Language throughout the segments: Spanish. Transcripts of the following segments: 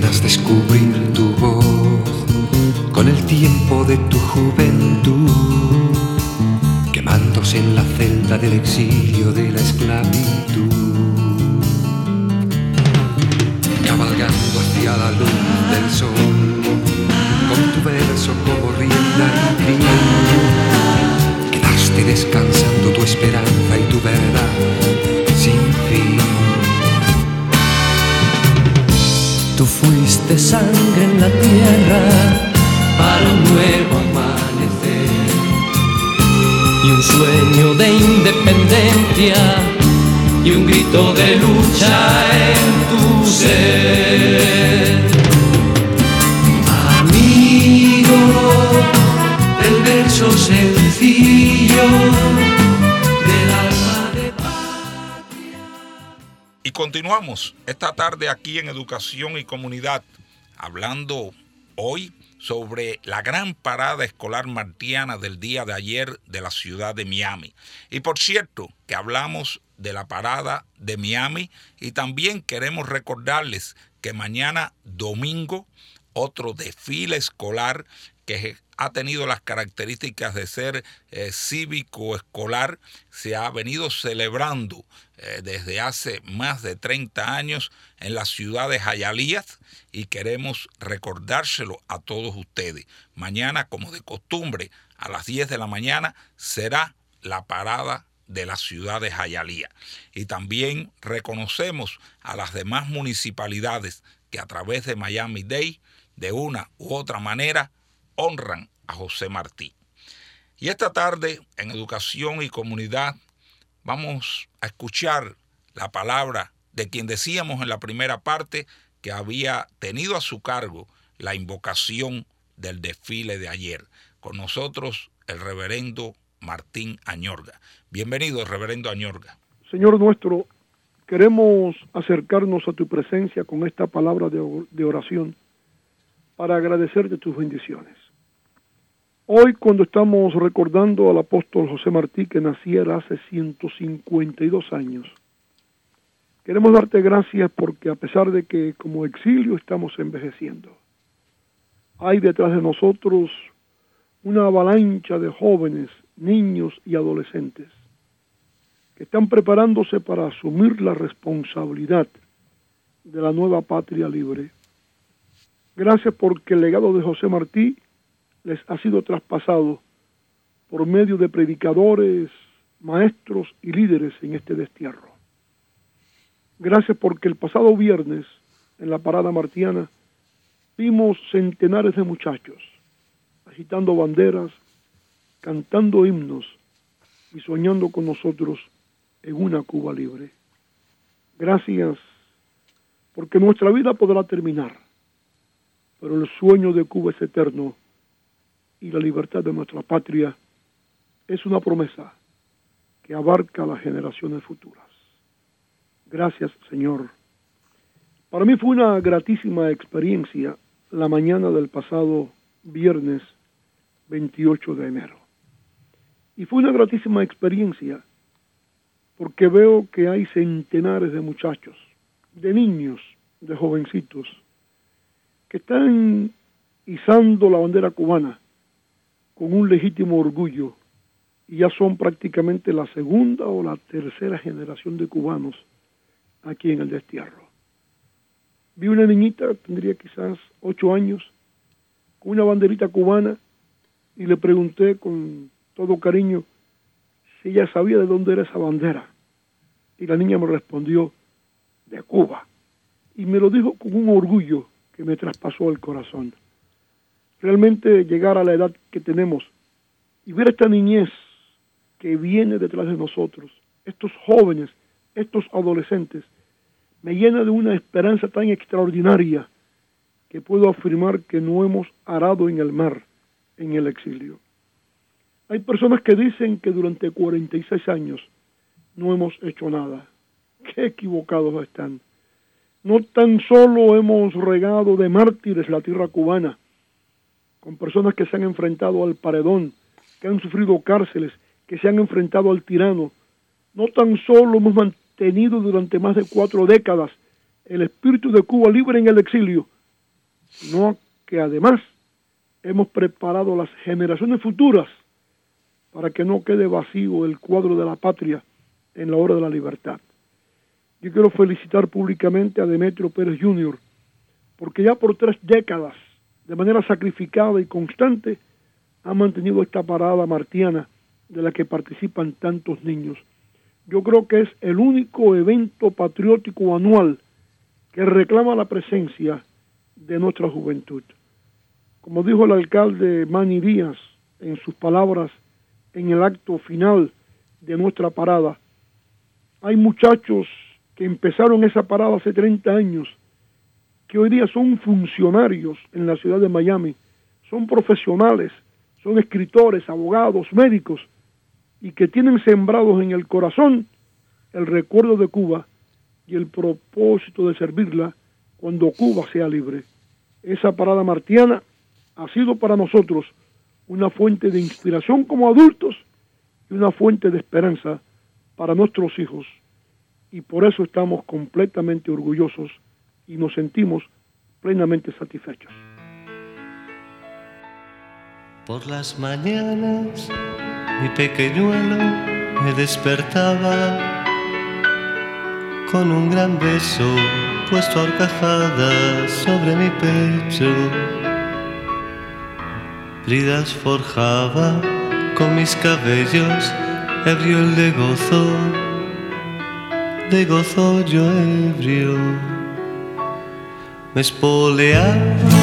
apenas descubrir tu voz con el tiempo de tu juventud, quemándose en la celda del exilio de la esclavitud, cabalgando hacia la luz del sol, con tu verso como rienda y fin, quedaste descansando tu esperanza y tu verdad sin fin. Tú fuiste sangre en la tierra para un nuevo amanecer y un sueño de independencia y un grito de lucha en tu ser. Amigo del verso sencillo del alma de patria. Y continuamos esta tarde aquí en Educación y Comunidad, hablando hoy sobre la gran parada escolar martiana del día de ayer de la ciudad de Miami. Y por cierto, que hablamos de la parada de Miami y también queremos recordarles que mañana domingo otro desfile escolar que ha tenido las características de ser cívico-escolar se ha venido celebrando desde hace más de 30 años en la ciudad de Hialeah y queremos recordárselo a todos ustedes. Mañana, como de costumbre, a las 10 de la mañana será la parada de la ciudad de Hialeah. Y también reconocemos a las demás municipalidades que a través de Miami-Dade, de una u otra manera, honran a José Martí. Y esta tarde, en Educación y Comunidad, vamos a escuchar la palabra de quien decíamos en la primera parte que había tenido a su cargo la invocación del desfile de ayer. Con nosotros, el reverendo Martín Añorga. Bienvenido, reverendo Añorga. Señor nuestro, queremos acercarnos a tu presencia con esta palabra de oración para agradecerte tus bendiciones. Hoy, cuando estamos recordando al apóstol José Martí, que naciera hace 152 años, queremos darte gracias porque a pesar de que como exilio estamos envejeciendo, hay detrás de nosotros una avalancha de jóvenes, niños y adolescentes que están preparándose para asumir la responsabilidad de la nueva patria libre. Gracias porque el legado de José Martí les ha sido traspasado por medio de predicadores, maestros y líderes en este destierro. Gracias porque el pasado viernes, en la parada martiana, vimos centenares de muchachos agitando banderas, cantando himnos y soñando con nosotros en una Cuba libre. Gracias porque nuestra vida podrá terminar, pero el sueño de Cuba es eterno y la libertad de nuestra patria es una promesa que abarca las generaciones futuras. Gracias, Señor. Para mí fue una gratísima experiencia la mañana del pasado viernes 28 de enero. Y fue una gratísima experiencia porque veo que hay centenares de muchachos, de niños, de jovencitos, que están izando la bandera cubana con un legítimo orgullo y ya son prácticamente la segunda o la tercera generación de cubanos aquí en el destierro. Vi una niñita, tendría quizás 8 años, con una banderita cubana y le pregunté con todo cariño si ella sabía de dónde era esa bandera. Y la niña me respondió, de Cuba. Y me lo dijo con un orgullo que me traspasó el corazón. Realmente llegar a la edad que tenemos y ver esta niñez que viene detrás de nosotros, estos jóvenes, estos adolescentes, me llena de una esperanza tan extraordinaria que puedo afirmar que no hemos arado en el mar, en el exilio. Hay personas que dicen que durante 46 años no hemos hecho nada. Qué equivocados están. No tan solo hemos regado de mártires la tierra cubana, con personas que se han enfrentado al paredón, que han sufrido cárceles, que se han enfrentado al tirano. No tan solo hemos mantenido durante más de 4 décadas el espíritu de Cuba libre en el exilio, sino que además hemos preparado las generaciones futuras para que no quede vacío el cuadro de la patria en la hora de la libertad. Yo quiero felicitar públicamente a Demetrio Pérez Jr., porque ya por 3 décadas, de manera sacrificada y constante, ha mantenido esta parada martiana de la que participan tantos niños. Yo creo que es el único evento patriótico anual que reclama la presencia de nuestra juventud. Como dijo el alcalde Manny Díaz en sus palabras en el acto final de nuestra parada, hay muchachos que empezaron esa parada hace 30 años, que hoy día son funcionarios en la ciudad de Miami, son profesionales, son escritores, abogados, médicos, y que tienen sembrados en el corazón el recuerdo de Cuba y el propósito de servirla cuando Cuba sea libre. Esa parada martiana ha sido para nosotros una fuente de inspiración como adultos y una fuente de esperanza para nuestros hijos. Y por eso estamos completamente orgullosos y nos sentimos plenamente satisfechos. Por las mañanas mi pequeñuelo me despertaba con un gran beso puesto a horcajadas sobre mi pecho. Bridas forjaba con mis cabellos, ebrio el de gozo yo ebrio. Me espoleaba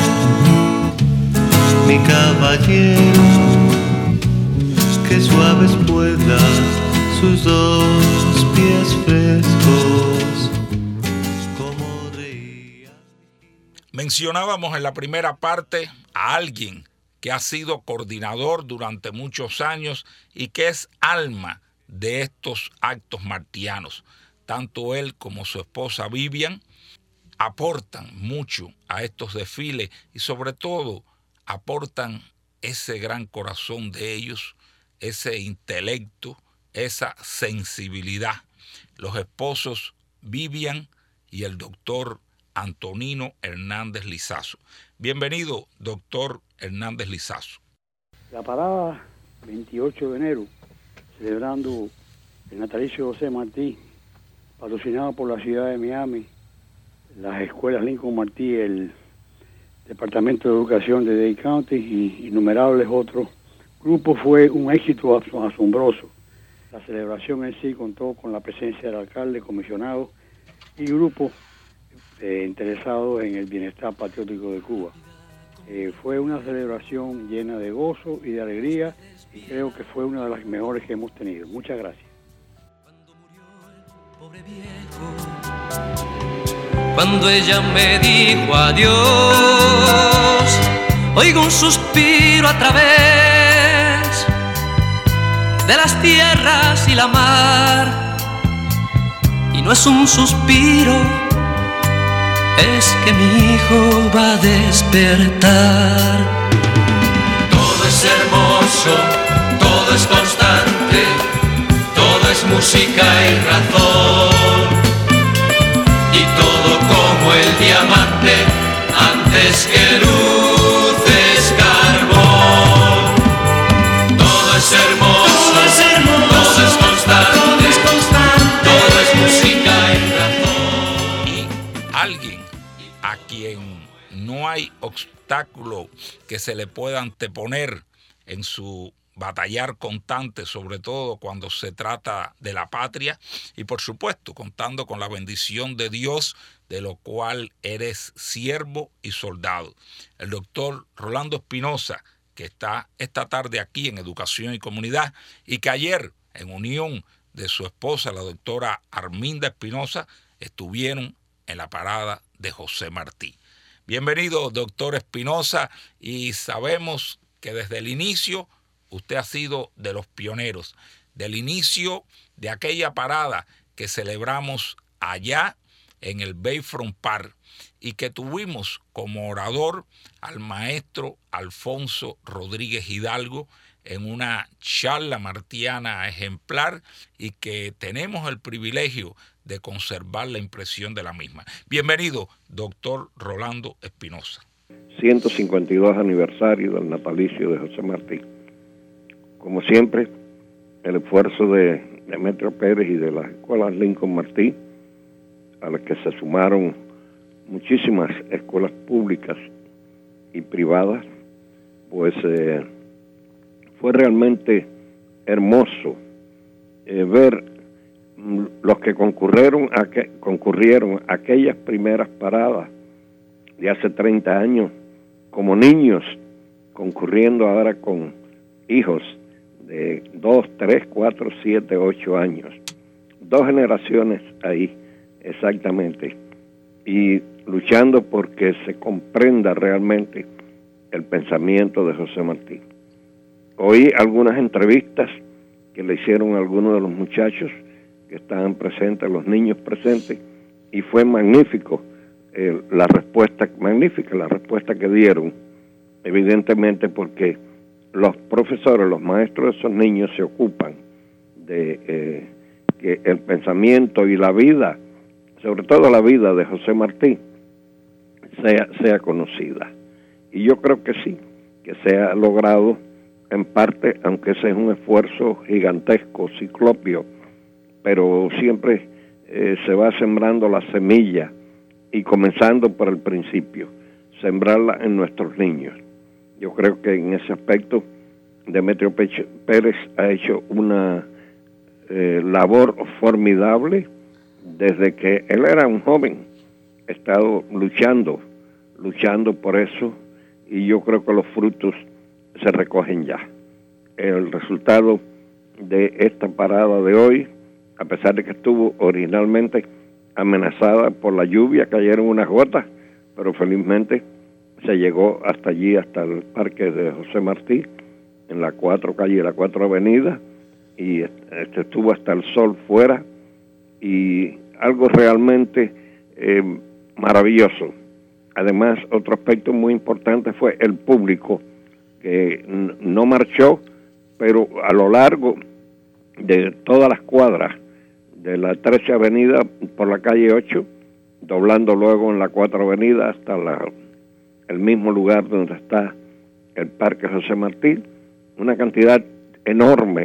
mi caballero, que suaves puedan sus 2 pies frescos. Como reía. Mencionábamos en la primera parte a alguien que ha sido coordinador durante muchos años y que es alma de estos actos martianos. Tanto él como su esposa Vivian aportan mucho a estos desfiles y sobre todo aportan ese gran corazón de ellos, ese intelecto, esa sensibilidad. Los esposos Vivian y el doctor Antonino Hernández Lizazo. Bienvenido, doctor Hernández Lizazo. La parada 28 de enero, celebrando el natalicio de José Martí, patrocinado por la ciudad de Miami, las escuelas Lincoln Martí, el Departamento de Educación de Dade County y innumerables otros grupos, fue un éxito asombroso. La celebración en sí contó con la presencia del alcalde, comisionado y grupos interesados en el bienestar patriótico de Cuba. Fue una celebración llena de gozo y de alegría y creo que fue una de las mejores que hemos tenido. Muchas gracias. Cuando murió el pobre viejo, cuando ella me dijo adiós, oigo un suspiro a través de las tierras y la mar, y no es un suspiro, es que mi hijo va a despertar. Todo es hermoso, todo es constante, todo es música y razón, y todo como el diamante antes que luz es carbón. Todo es hermoso, todo es constante, todo es música y razón. Y alguien a quien no hay obstáculo que se le pueda anteponer en su batallar constante, sobre todo cuando se trata de la patria, y por supuesto contando con la bendición de Dios, de lo cual eres siervo y soldado. El doctor Rolando Espinosa, que está esta tarde aquí en Educación y Comunidad, y que ayer, en unión de su esposa, la doctora Arminda Espinosa, estuvieron en la parada de José Martí. Bienvenido, doctor Espinosa, y sabemos que desde el inicio usted ha sido de los pioneros, del inicio de aquella parada que celebramos allá en el Bayfront Park y que tuvimos como orador al maestro Alfonso Rodríguez Hidalgo en una charla martiana ejemplar y que tenemos el privilegio de conservar la impresión de la misma. Bienvenido, doctor Rolando Espinosa. 152 aniversario del natalicio de José Martí. Como siempre, el esfuerzo de Demetrio Pérez y de las escuelas Lincoln Martí, a las que se sumaron muchísimas escuelas públicas y privadas, pues fue realmente hermoso ver los que concurrieron a aquellas primeras paradas de hace 30 años, como niños, concurriendo ahora con hijos de 2, 3, 4, 7, 8 años. 2 generaciones ahí, exactamente, y luchando porque se comprenda realmente el pensamiento de José Martí. Oí algunas entrevistas que le hicieron a algunos de los muchachos que estaban presentes, los niños presentes, y fue magnífica la respuesta que dieron, evidentemente porque los profesores, los maestros de esos niños se ocupan de que el pensamiento y la vida, sobre todo la vida de José Martí, sea conocida. Y yo creo que sí, que se ha logrado en parte, aunque ese es un esfuerzo gigantesco, ciclopio, pero siempre se va sembrando la semilla y comenzando por el principio, sembrarla en nuestros niños. Yo creo que en ese aspecto Demetrio Pérez ha hecho una labor formidable desde que él era un joven. Ha estado luchando por eso, y yo creo que los frutos se recogen ya. El resultado de esta parada de hoy, a pesar de que estuvo originalmente amenazada por la lluvia, cayeron unas gotas, pero felizmente se llegó hasta allí, hasta el parque de José Martí, en la 4 calle y la 4 avenida, y estuvo hasta el sol fuera, y algo realmente maravilloso. Además, otro aspecto muy importante fue el público, que no marchó, pero a lo largo de todas las cuadras de la 13 avenida por la calle 8, doblando luego en la 4 avenida hasta el mismo lugar donde está el Parque José Martí, una cantidad enorme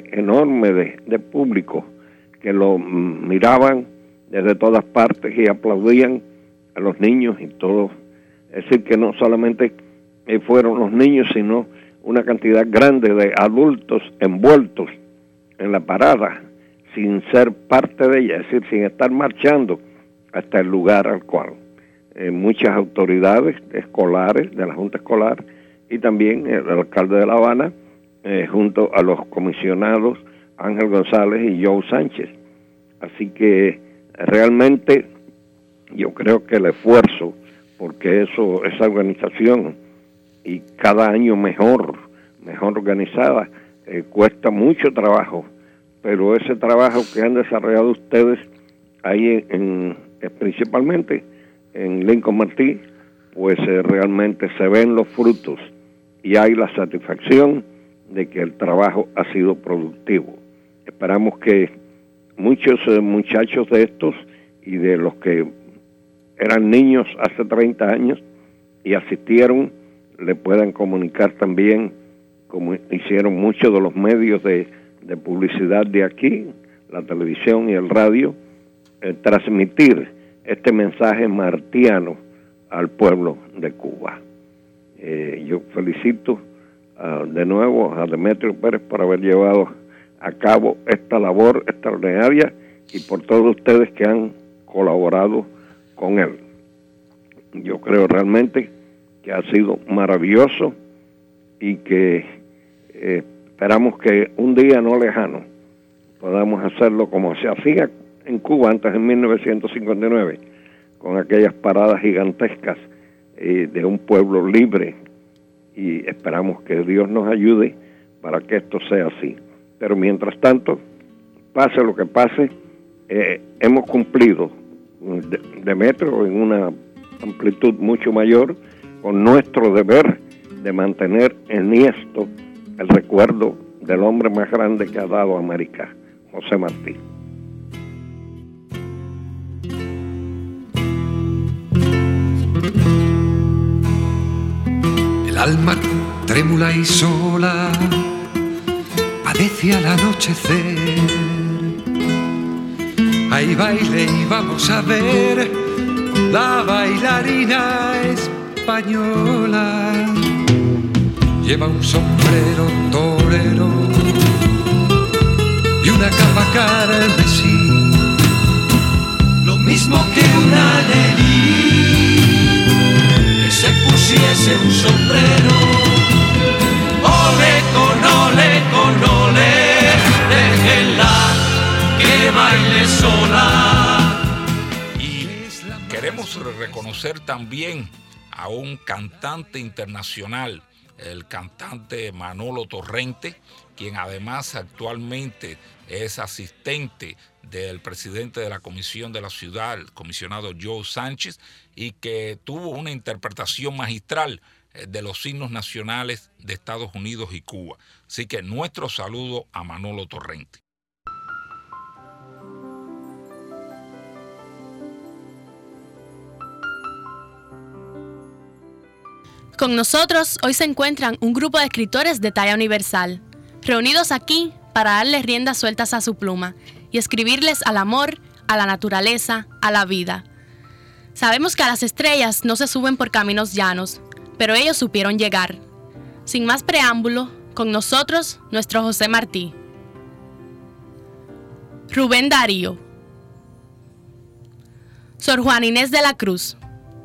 de público que lo miraban desde todas partes y aplaudían a los niños y todo. Es decir, que no solamente fueron los niños, sino una cantidad grande de adultos envueltos en la parada, sin ser parte de ella, es decir, sin estar marchando hasta el lugar al cual muchas autoridades escolares de la Junta Escolar y también el alcalde de La Habana, junto a los comisionados Ángel González y Joe Sánchez. Así que realmente yo creo que el esfuerzo, porque esa organización, y cada año mejor organizada, cuesta mucho trabajo, pero ese trabajo que han desarrollado ustedes ahí principalmente en Lincoln Martí, pues realmente se ven los frutos y hay la satisfacción de que el trabajo ha sido productivo. Esperamos que muchos muchachos de estos y de los que eran niños hace 30 años y asistieron, le puedan comunicar también, como hicieron muchos de los medios de publicidad de aquí, la televisión y el radio, transmitir este mensaje martiano al pueblo de Cuba. Yo felicito de nuevo a Demetrio Pérez por haber llevado a cabo esta labor extraordinaria y por todos ustedes que han colaborado con él. Yo creo realmente que ha sido maravilloso y que esperamos que un día no lejano podamos hacerlo como se hacía en Cuba antes de 1959, con aquellas paradas gigantescas de un pueblo libre, y esperamos que Dios nos ayude para que esto sea así. Pero mientras tanto, pase lo que pase, hemos cumplido, Demetrio, en una amplitud mucho mayor, con nuestro deber de mantener enhiesto el recuerdo del hombre más grande que ha dado América, José Martí. al mar trémula y sola, padece al anochecer. Hay baile y vamos a ver la bailarina española. Lleva un sombrero torero y una capa carmesí, lo mismo que una Nelly que se pusiese un sombrero. Ole con ole, déjenla que baile sola. Y queremos reconocer también a un cantante internacional, el cantante Manolo Torrente, quien además actualmente es asistente del presidente de la Comisión de la Ciudad, el comisionado Joe Sánchez, y que tuvo una interpretación magistral de los himnos nacionales de Estados Unidos y Cuba. Así que nuestro saludo a Manolo Torrente. Con nosotros hoy se encuentran un grupo de escritores de talla universal, reunidos aquí para darles riendas sueltas a su pluma y escribirles al amor, a la naturaleza, a la vida. Sabemos que a las estrellas no se suben por caminos llanos, pero ellos supieron llegar. Sin más preámbulo, con nosotros, nuestro José Martí. Rubén Darío. Sor Juana Inés de la Cruz.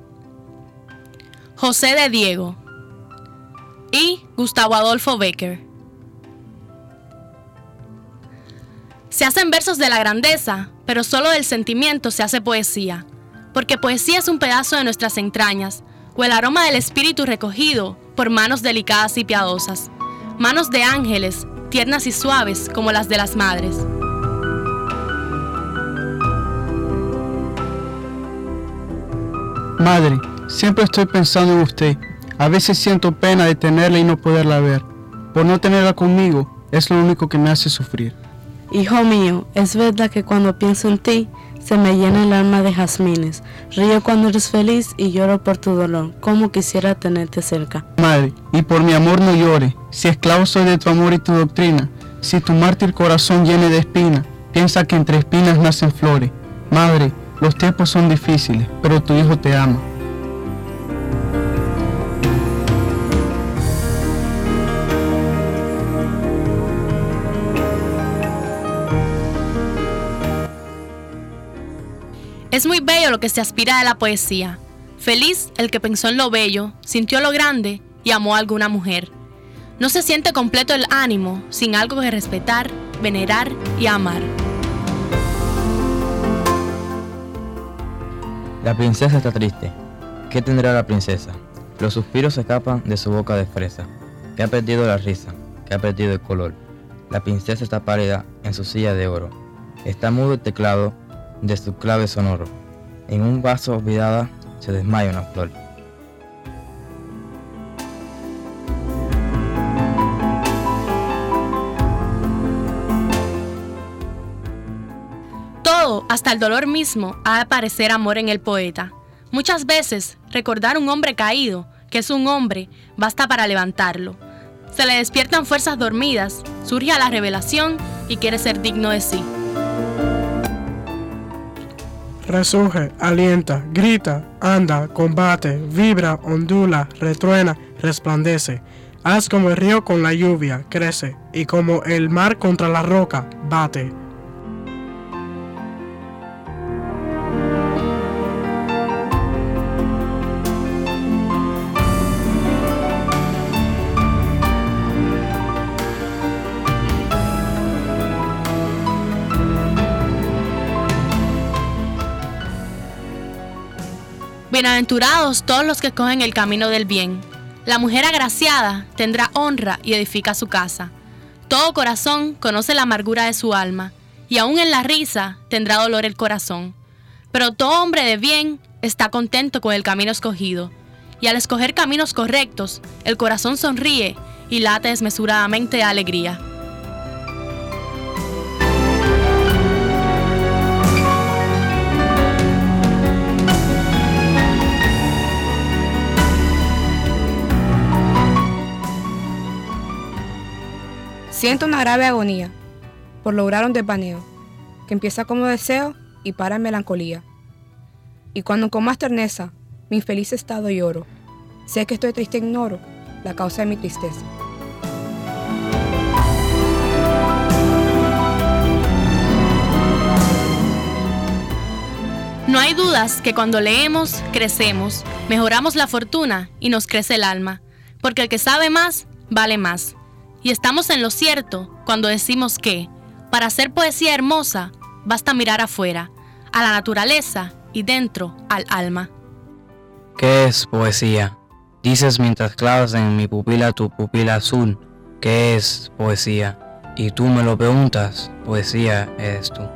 José de Diego y Gustavo Adolfo Bécquer. Se hacen versos de la grandeza, pero solo del sentimiento se hace poesía, porque poesía es un pedazo de nuestras entrañas, o el aroma del espíritu recogido por manos delicadas y piadosas, manos de ángeles, tiernas y suaves como las de las madres. Madre, siempre estoy pensando en usted. A veces siento pena de tenerla y no poderla ver. Por no tenerla conmigo, es lo único que me hace sufrir. Hijo mío, es verdad que cuando pienso en ti, se me llena el alma de jazmines. Río cuando eres feliz y lloro por tu dolor. Cómo quisiera tenerte cerca. Madre, y por mi amor no llore. Si esclavo soy de tu amor y tu doctrina, si tu mártir corazón llene de espina, piensa que entre espinas nacen flores. Madre, los tiempos son difíciles, pero tu hijo te ama. Es muy bello lo que se aspira de la poesía. Feliz el que pensó en lo bello, sintió lo grande y amó a alguna mujer. No se siente completo el ánimo sin algo que respetar, venerar y amar. La princesa está triste. ¿Qué tendrá la princesa? Los suspiros se escapan de su boca de fresa, que ha perdido la risa, que ha perdido el color. La princesa está pálida en su silla de oro. Está mudo el teclado de su clave sonoro. En un vaso olvidada se desmaya una flor. Todo, hasta el dolor mismo, ha de parecer amor en el poeta. Muchas veces, recordar un hombre caído, que es un hombre, basta para levantarlo. Se le despiertan fuerzas dormidas, surge a la revelación y quiere ser digno de sí. Resurge, alienta, grita, anda, combate, vibra, ondula, retruena, resplandece. Haz como el río con la lluvia, crece, y como el mar contra la roca, bate. Bienaventurados todos los que escogen el camino del bien. La mujer agraciada tendrá honra y edifica su casa. Todo corazón conoce la amargura de su alma, y aún en la risa tendrá dolor el corazón. Pero todo hombre de bien está contento con el camino escogido, y al escoger caminos correctos, el corazón sonríe y late desmesuradamente de alegría. Siento una grave agonía por lograr un desvaneo que empieza como deseo y para en melancolía. Y cuando con más terneza mi infeliz estado lloro, sé que estoy triste e ignoro la causa de mi tristeza. No hay dudas que cuando leemos, crecemos, mejoramos la fortuna y nos crece el alma, porque el que sabe más, vale más. Y estamos en lo cierto cuando decimos que, para hacer poesía hermosa, basta mirar afuera, a la naturaleza y dentro al alma. ¿Qué es poesía? Dices mientras clavas en mi pupila tu pupila azul. ¿Qué es poesía? Y tú me lo preguntas, poesía eres tú.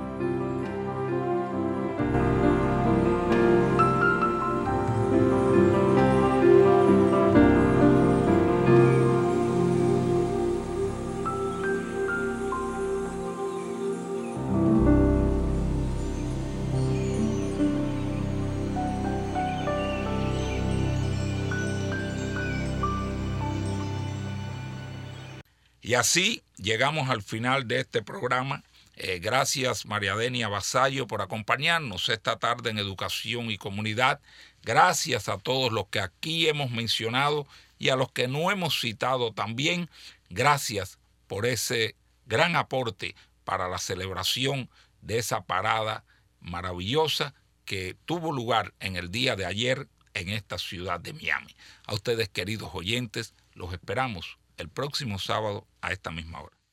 Y así llegamos al final de este programa. Gracias María Denia Vasallo por acompañarnos esta tarde en Educación y Comunidad. Gracias a todos los que aquí hemos mencionado y a los que no hemos citado también. Gracias por ese gran aporte para la celebración de esa parada maravillosa que tuvo lugar en el día de ayer en esta ciudad de Miami. A ustedes, queridos oyentes, los esperamos el próximo sábado a esta misma hora.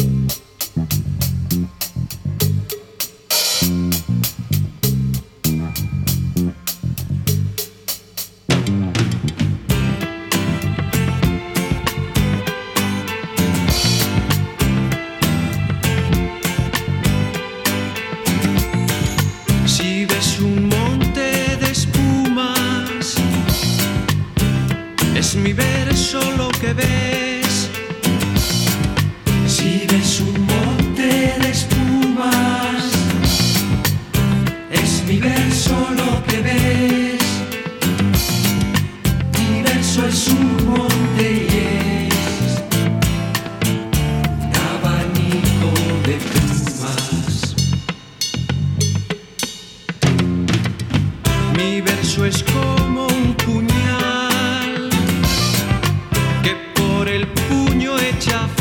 Si ves un monte de espumas, es mi verso lo que ves. Si ves un monte de espumas, es mi verso lo que ves. Mi verso es un monte y es un abanico de plumas. Mi verso es como un puñal que por el puño echa